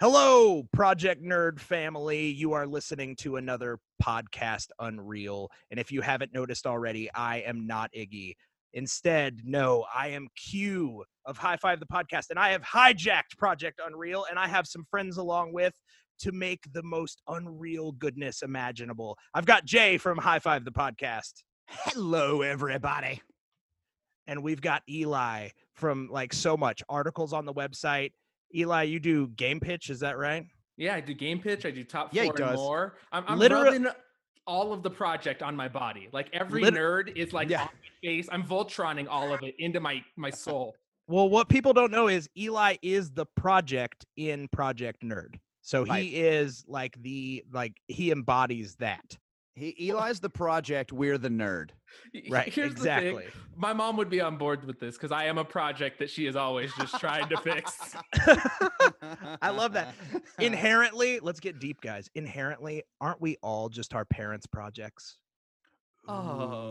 Hello, Project Nerd family. You are listening to another podcast, Unreal. And if you haven't noticed already, I am not Iggy. Instead, no, I am Q of High Five the Podcast, and I have hijacked Project Unreal, and I have some friends along with to make the most unreal goodness imaginable. I've got Jay from High Five the Podcast. Hello, everybody. And we've got Eli from so much articles on the website. Eli, you do Game Pitch, is that right? Yeah, I do Game Pitch. I do Top 4 Yeah, he and does. more. I'm Literally- rubbing all of the project on my body. Like every nerd is on my face. I'm Voltroning all of it into my soul. Well, what people don't know is Eli is the project in Project Nerd. So Right. he is he embodies that. Eli's the project. We're the nerd. Right, Here's exactly. the thing. My mom would be on board with this because I am a project that she is always just trying to fix. I love that. Inherently, let's get deep, guys. Inherently, aren't we all just our parents' projects? Oh.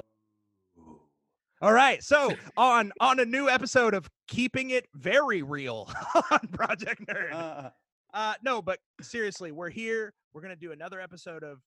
All right. So on a new episode of Keeping It Very Real on Project Nerd. No, but seriously, we're here. We're going to do another episode of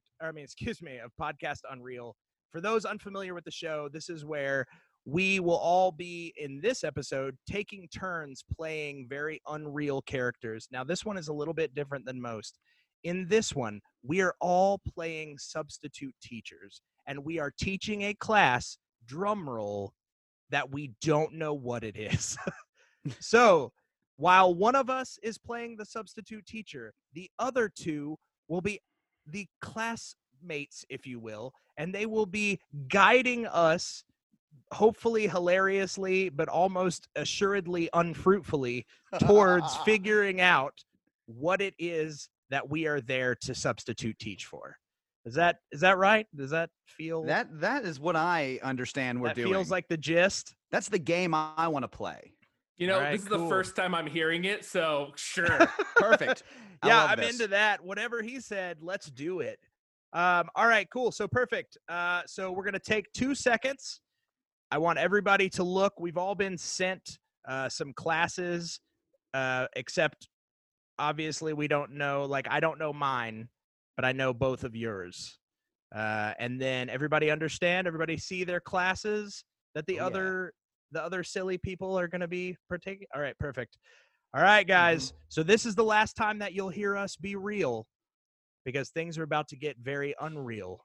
Podcast Unreal. For those unfamiliar with the show, this is where we will all be in this episode taking turns playing very unreal characters. Now, this one is a little bit different than most. In this one, we are all playing substitute teachers, and we are teaching a class, drum roll, that we don't know what it is. So, while one of us is playing the substitute teacher, the other two will be the classmates, if you will, and they will be guiding us, hopefully hilariously, but almost assuredly unfruitfully, towards figuring out what it is that we are there to substitute teach for. Is that right? Does that feel... That is what I understand we're doing. That feels like the gist? That's the game I want to play. You know, right, this is cool. the first time I'm hearing it, so sure. Perfect. Yeah, I'm into that. Whatever he said, let's do it. All right, cool. So perfect. So we're going to take 2 seconds. I want everybody to look. We've all been sent some classes, except obviously we don't know, I don't know mine, but I know both of yours. And then everybody see their classes that the other silly people are going to be partaking. All right, perfect. All right, guys. So this is the last time that you'll hear us be real, because things are about to get very unreal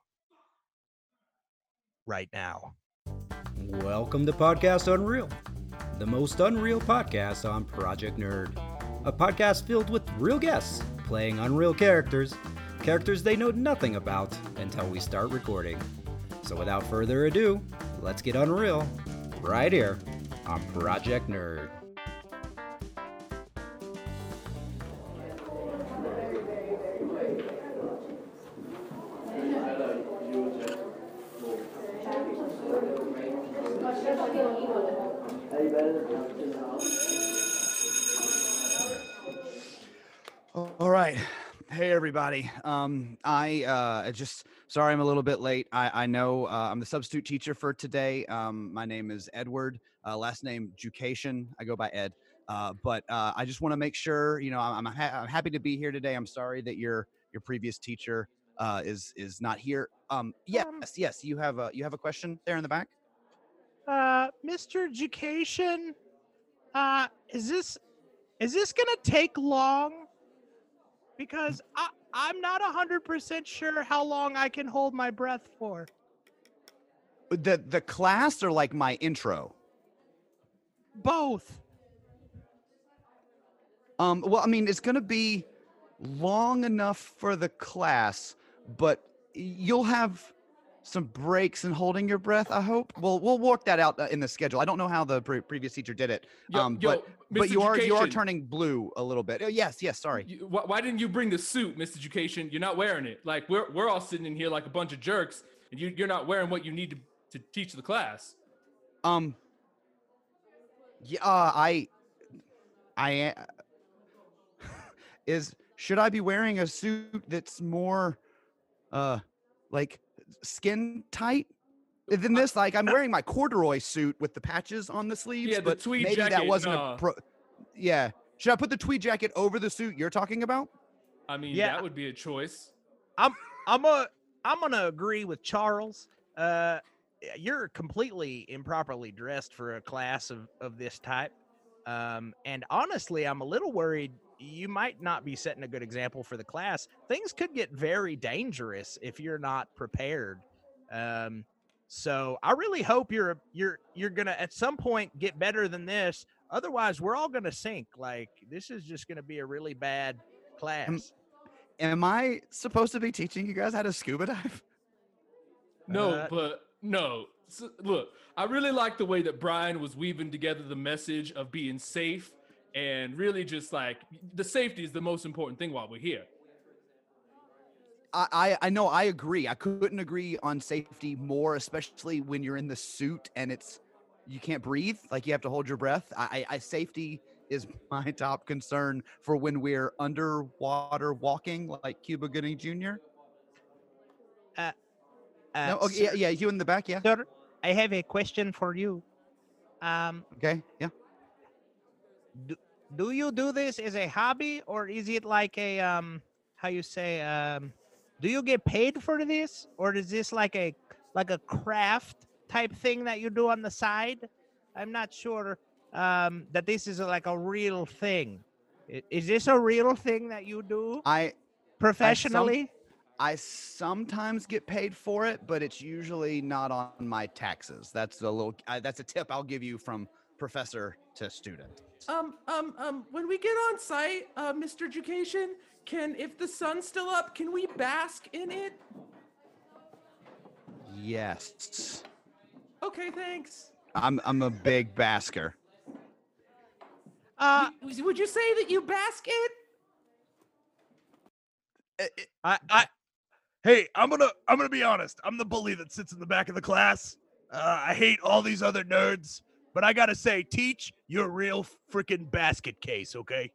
right now. Welcome to Podcast Unreal, the most unreal podcast on Project Nerd. A podcast filled with real guests playing unreal characters they know nothing about until we start recording. So without further ado, let's get unreal right here on Project Nerd. All right. Hey, everybody. I just sorry I'm a little bit late. I know I'm the substitute teacher for today. My name is Edward. Last name Jucation. I go by Ed. But I just want to make sure, I'm happy to be here today. I'm sorry that your previous teacher is not here. Yes. You have a question there in the back. Mr. Education, is this gonna take long? Because I'm not 100% sure how long I can hold my breath for. The class or like my intro? Both. Well, I mean, it's gonna be long enough for the class, but you'll have some breaks in holding your breath, I hope. We'll work that out in the schedule. I don't know how the previous teacher did it. But you are turning blue a little bit. Yes, sorry. Why didn't you bring the suit, Mr. Education? You're not wearing it. Like we're all sitting in here like a bunch of jerks, and you're not wearing what you need to teach the class. Should I be wearing a suit that's more like skin tight than this? Like I'm wearing my corduroy suit with the patches on the sleeves, Yeah, the but tweed maybe jacket, that wasn't yeah. Should I put the tweed jacket over the suit you're talking about? I mean, Yeah. that would be a choice. I'm gonna agree with Charles. You're completely improperly dressed for a class of this type. And honestly, I'm a little worried you might not be setting a good example for the class. Things could get very dangerous if you're not prepared. So I really hope you're gonna at some point get better than this. Otherwise, we're all gonna sink. Like, this is just gonna be a really bad class. Am I supposed to be teaching you guys how to scuba dive? No, but no. So, look, I really like the way that Brian was weaving together the message of being safe and really just like the safety is the most important thing while we're here. I know, I agree. I couldn't agree on safety more, especially when you're in the suit and you can't breathe, like you have to hold your breath. I safety is my top concern for when we're underwater walking, like Cuba Gooding Jr. No, okay, yeah, you in the back, yeah. Sir, I have a question for you. Okay, yeah. Do you do this as a hobby, or is it like a how you say do you get paid for this, or is this like a craft type thing that you do on the side? I'm not sure that this is like a real thing. Is this a real thing that you do professionally? I sometimes get paid for it, but it's usually not on my taxes. That's a tip I'll give you from professor to student. When we get on site, Mr. Education, if the sun's still up, can we bask in it? Yes. Okay, thanks. I'm a big basker. Would you say that you bask it? Hey, I'm gonna be honest. I'm the bully that sits in the back of the class. I hate all these other nerds, but I gotta say, Teach, you're a real freaking basket case, okay?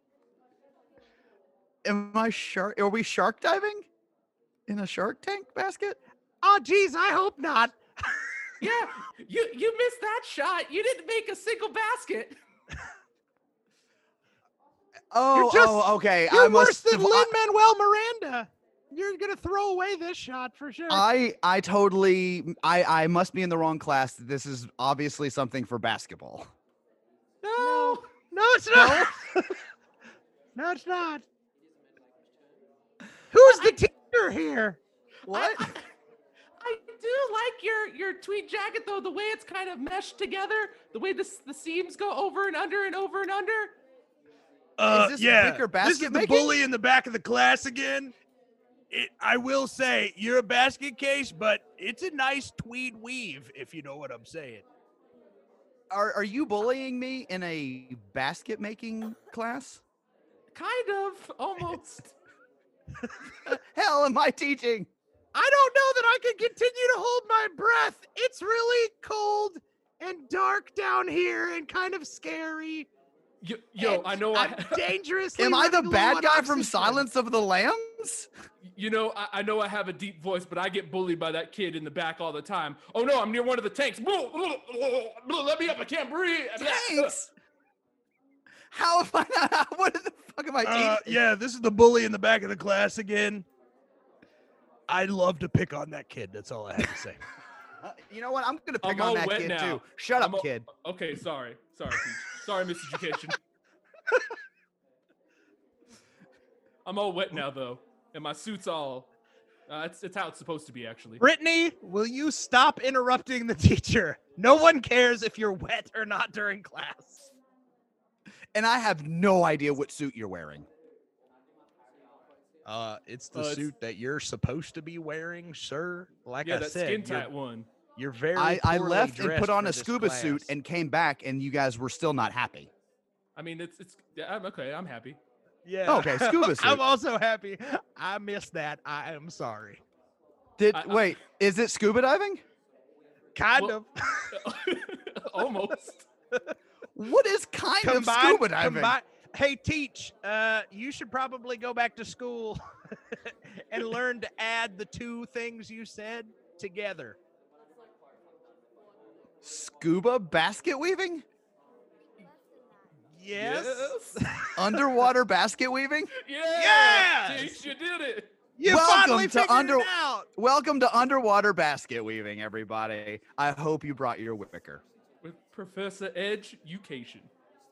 Are we shark diving? In a Shark Tank basket? Oh, geez, I hope not. Yeah, you missed that shot. You didn't make a single basket. Okay. You're worse than Lin-Manuel Miranda. You're gonna throw away this shot for sure. I must be in the wrong class. This is obviously something for basketball. No, it's not. No, it's not. Who's the teacher here? What? I do like your tweed jacket though, the way it's kind of meshed together, the way the seams go over and under and over and under. Is this yeah, Vicar basket this is the making? bully in the back of the class again. I will say, you're a basket case, but it's a nice tweed weave, if you know what I'm saying. Are you bullying me in a basket making class? Kind of, almost. Hell am I teaching? I don't know that I can continue to hold my breath. It's really cold and dark down here and kind of scary. Yo, I know I'm dangerously. Am I the running bad low on guy from oxygen. Silence of the Lambs? You know, I know I have a deep voice, but I get bullied by that kid in the back all the time. Oh no, I'm near one of the tanks. Let me up, I can't breathe. Tanks? How am I not? What the fuck am I teaching? Yeah, this is the bully in the back of the class again. I love to pick on that kid. That's all I have to say. You know what? I'm gonna pick I'm on all that wet kid now. too. Shut up, I'm kid. Okay, sorry, Teach. Sorry, Miss Education. I'm all wet now though, and my suit's all. It's how it's supposed to be, actually. Brittany, will you stop interrupting the teacher? No one cares if you're wet or not during class. And I have no idea what suit you're wearing. It's the suit that you're supposed to be wearing, sir. Like Yeah, I that said, skin tight one. you're very. I poorly left and dressed put on for a this scuba class. suit and came back, and you guys were still not happy. I mean, yeah, I'm okay. I'm happy. Yeah. Okay, scuba suit. I'm also happy. I missed that. I am sorry. Wait, is it scuba diving? Kind Well- of. Almost. What is kind of scuba diving? Hey, Teach, you should probably go back to school and learn to add the two things you said together. Scuba basket weaving? Yes. Underwater basket weaving? Yes! Yes! Teach, you did it. You Welcome finally to figured it out. Welcome to underwater basket weaving, everybody. I hope you brought your wicker. With Professor Education.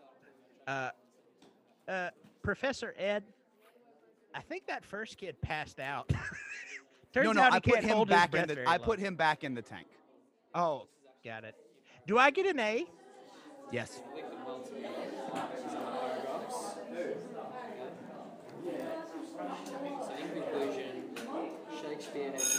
Professor Ed, I think that first kid passed out. Turns No, out he I put can't him hold his back in breath the very I long. put him back in the tank. Oh, got it. Do I get an A? Yes. So in conclusion, Shakespeare has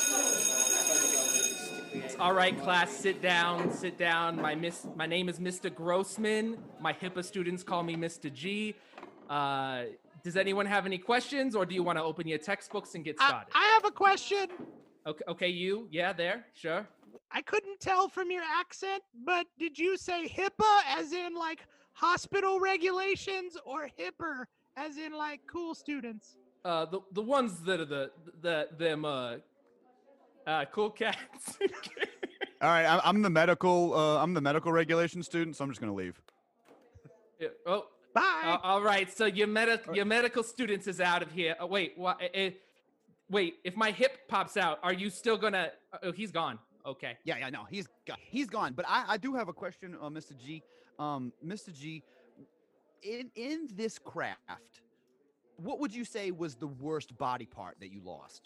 used All right, class, sit down, sit down. My name is Mr. Grossman. My HIPAA students call me Mr. G. Does anyone have any questions, or do you want to open your textbooks and get started? I have a question. Okay, you, yeah, there, sure. I couldn't tell from your accent, but did you say HIPAA as in like hospital regulations or hipper as in like cool students? The ones that are them cool cats. All right, I'm the medical regulation student, so I'm just gonna leave. Yeah, oh, Bye. all right. So your medical students is out of here. Oh, wait, wait. If my hip pops out, are you still gonna? Oh, he's gone. Okay. Yeah, no, he's gone. But I do have a question, Mr. G. Mr. G, in this craft, what would you say was the worst body part that you lost?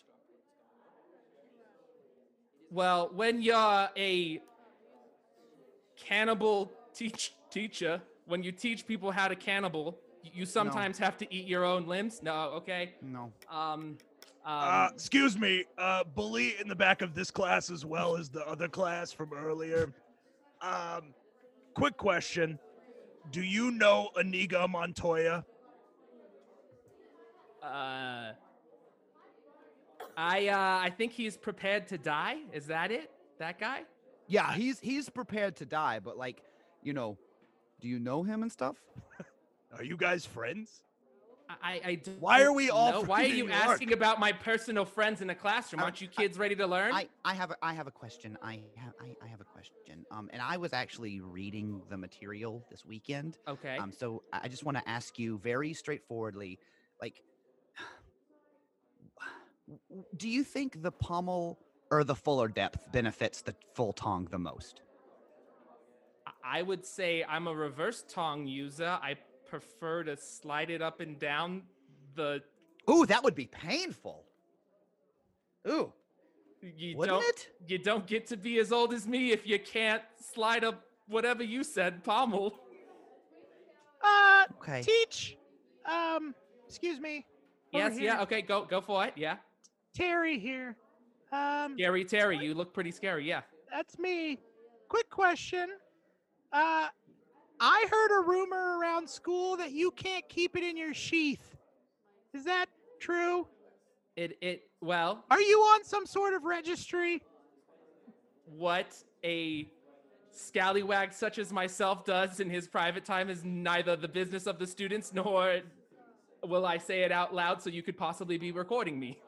Well, when you're a cannibal teacher, when you teach people how to cannibal, you sometimes have to eat your own limbs. No, okay. No. Excuse me, bully in the back of this class as well as the other class from earlier. Quick question. Do you know Inigo Montoya? I think he's prepared to die. Is that it? That guy? Yeah, he's prepared to die, but like, you know, do you know him and stuff? Are you guys friends? I don't Why are we all know. from Why are New you York? asking about my personal friends in the classroom? Aren't you kids ready to learn? I have a question. I have a question. And I was actually reading the material this weekend. Okay. So I just want to ask you very straightforwardly, like, do you think the pommel or the fuller depth benefits the full tongue the most? I would say I'm a reverse tongue user. I prefer to slide it up and down the. Ooh, that would be painful. Ooh, wouldn't it? You don't get to be as old as me if you can't slide up whatever you said, pommel. Okay. Teach. Excuse me. Over Yes, here. yeah, okay, go for it, yeah. Terry here. Gary Terry, you look pretty scary, yeah. That's me. Quick question. I heard a rumor around school that you can't keep it in your sheath. Is that true? Well, Are you on some sort of registry? what a scallywag such as myself does in his private time is neither the business of the students nor will I say it out loud so you could possibly be recording me.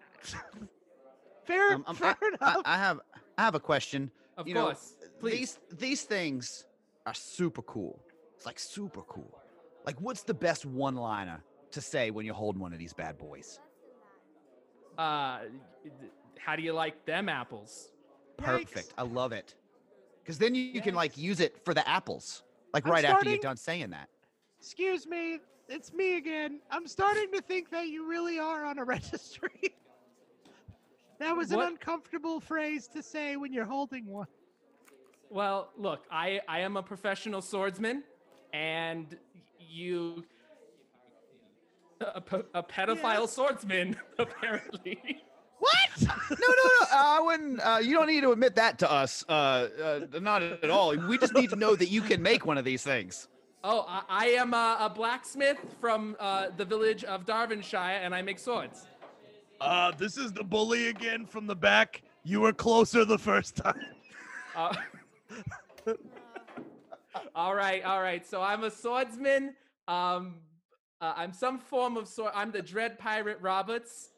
Fair enough. I have a question. Of You course, know, please. These things are super cool. It's like super cool. Like, what's the best one-liner to say when you're holding one of these bad boys? How do you like them apples? Perfect. I love it. Because then you can like use it for the apples. Like I'm right after you're starting- done saying that. Excuse me. It's me again. I'm starting to think that you really are on a registry. That was an What? uncomfortable phrase to say when you're holding one. Well, look, I am a professional swordsman, and you a pedophile Yes. swordsman apparently. What? No. I wouldn't. You don't need to admit that to us. Not at all. We just need to know that you can make one of these things. Oh, I am a blacksmith from the village of Darvinshire, and I make swords. This is the bully again from the back. You were closer the first time. Uh, all right. So I'm a swordsman. I'm some form of sword. I'm the Dread Pirate Roberts.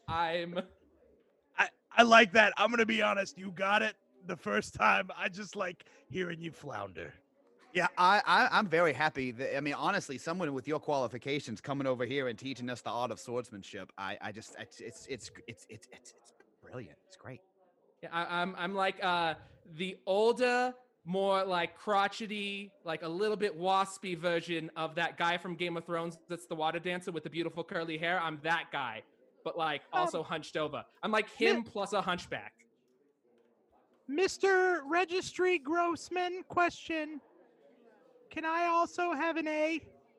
I like that. I'm gonna be honest. You got it the first time. I just like hearing you flounder. Yeah, I'm very happy. That, I mean, honestly, someone with your qualifications coming over here and teaching us the art of swordsmanship, it's brilliant. It's great. Yeah, I'm like the older, more like crotchety, like a little bit waspy version of that guy from Game of Thrones that's the water dancer with the beautiful curly hair. I'm that guy, but like also hunched over. I'm like him plus a hunchback. Mr. Registry Grossman, question. Can I also have an A?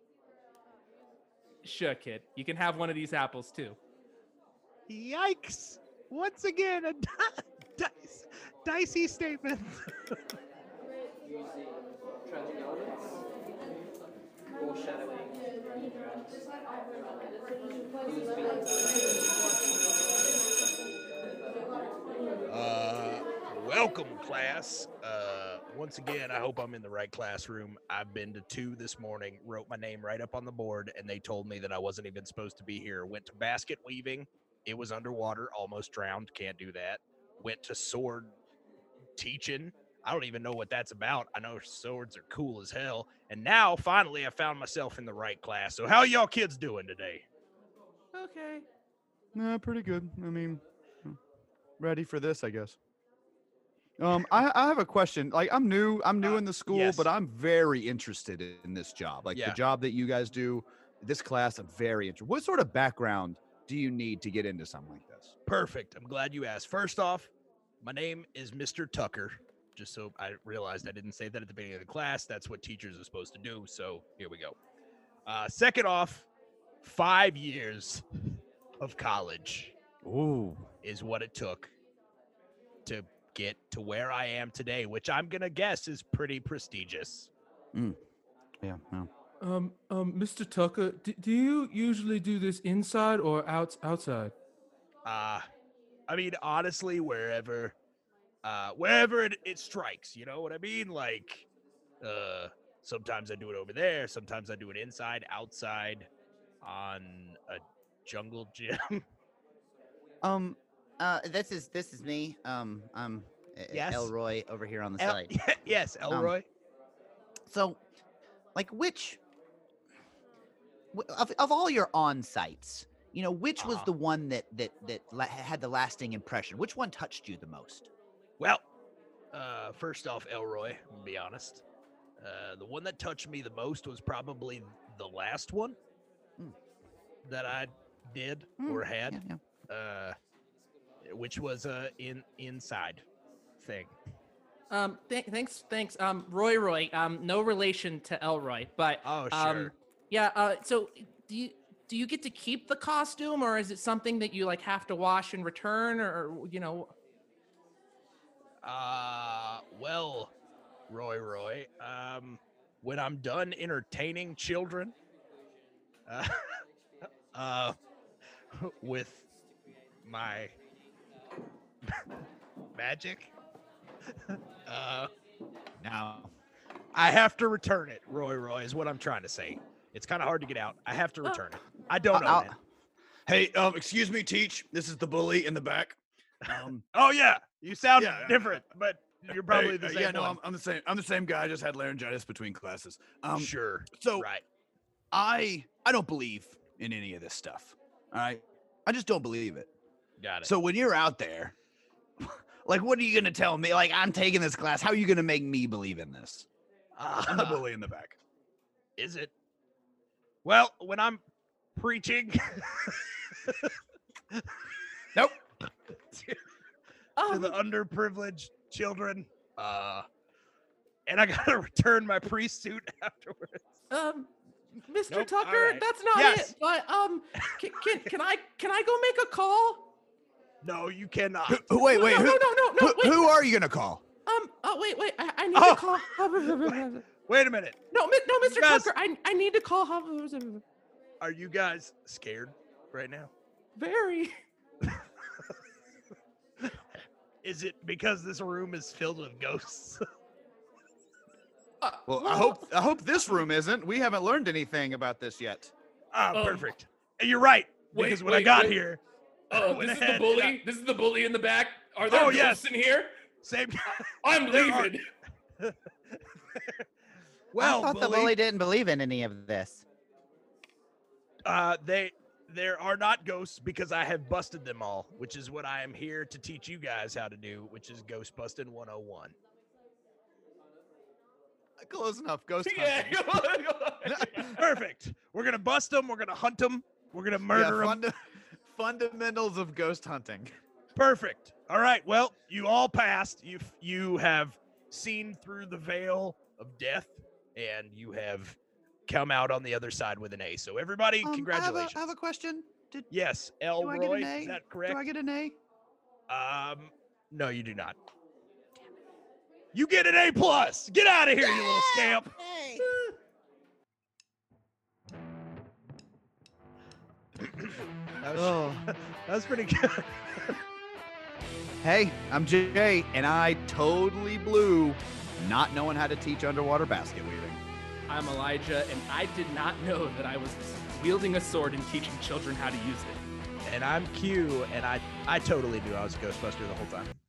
Sure, kid. You can have one of these apples too. Yikes. Once again, a dicey statement. Using tragic elements, foreshadowing, Welcome, class. Once again, I hope I'm in the right classroom. I've been to 2 this morning, wrote my name right up on the board, and they told me that I wasn't even supposed to be here. Went to basket weaving. It was underwater, almost drowned. Can't do that. Went to sword teaching. I don't even know what that's about. I know swords are cool as hell. And now, finally, I found myself in the right class. So how y'all kids doing today? Okay. Nah, pretty good. I mean, ready for this, I guess. I have a question. Like, I'm new in the school, yes. but I'm very interested in this job. Like Yeah. the job that you guys do, this class, I'm very interested. What sort of background do you need to get into something like this? Perfect. I'm glad you asked. First off, my name is Mr. Tucker. Just so I realized I didn't say that at the beginning of the class. That's what teachers are supposed to do. So here we go. Second off, 5 years of college Ooh. is what it took to get to where I am today, which I'm going to guess is pretty prestigious. Yeah. Mr. Tucker, do you usually do this inside or outside? I mean, honestly, wherever it strikes, you know what I mean? Like, sometimes I do it over there. Sometimes I do it inside, outside, on a jungle gym. This is me. I'm Yes. Elroy over here on the side. Yes, Elroy. So, like, of all your on sites, which was the one that had the lasting impression? Which one touched you the most? Well, first off, Elroy, I'm gonna be honest. The one that touched me the most was probably the last one that I did or had, which was inside thing. Thanks. Roy. No relation to Elroy, but Oh, sure. So do you get to keep the costume, or is it something that you like have to wash and return, or Well, Roy, when I'm done entertaining children, with my magic, Now, I have to return it. Roy is what I'm trying to say. It's kind of hard to get out. I have to return it. I don't own it. hey, excuse me, Teach. This is the bully in the back. Oh yeah, you sound Yeah. different, but you're probably the same. Yeah, no, one. I'm the same. I'm the same guy. I just had laryngitis between classes. Sure. So right. I don't believe in any of this stuff. All right, I just don't believe it. Got it. So when you're out there, like, what are you gonna tell me? Like, I'm taking this class. How are you gonna make me believe in this? I'm the bully in the back. Is it? Well, when I'm preaching, Nope. to the underprivileged children, and I gotta return my priest suit afterwards. Mr. Nope, Tucker, all right. that's not Yes. it. But can I go make a call? No, you cannot. Wait. No, wait. Who are you gonna call? Wait. I need Oh. to call. Wait a minute. No, Mr. guys- Tucker, I need to call. Are you guys scared right now? Very. Is it because this room is filled with ghosts? Well, I hope this room isn't. We haven't learned anything about this yet. Perfect. You're right. wait, Because when I wait, got wait. here, Oh, went this is the ahead and bully. This is the bully in the back. Are there Oh, ghosts yes. in here? same. I'm There are- leaving. Well, I thought the bully didn't believe in any of this. There are not ghosts because I have busted them all, which is what I am here to teach you guys how to do, which is Ghost Busting 101. Close enough. Ghost Yeah. hunting. Perfect. We're gonna bust them. We're gonna hunt them. We're gonna murder them. Fundamentals of ghost hunting. Perfect. All right. Well, you all passed. You have seen through the veil of death, and you have come out on the other side with an A. So everybody, congratulations. I have a question. Yes, do I Elroy, get an A? is that correct? Do I get an A? No, you do not. You get an A+. Get out of here, you little scamp. That was pretty good. Hey, I'm Jay, and I totally blew not knowing how to teach underwater basket weaving. I'm Elijah, and I did not know that I was wielding a sword and teaching children how to use it. And I'm Q, and I totally knew I was a Ghostbuster the whole time.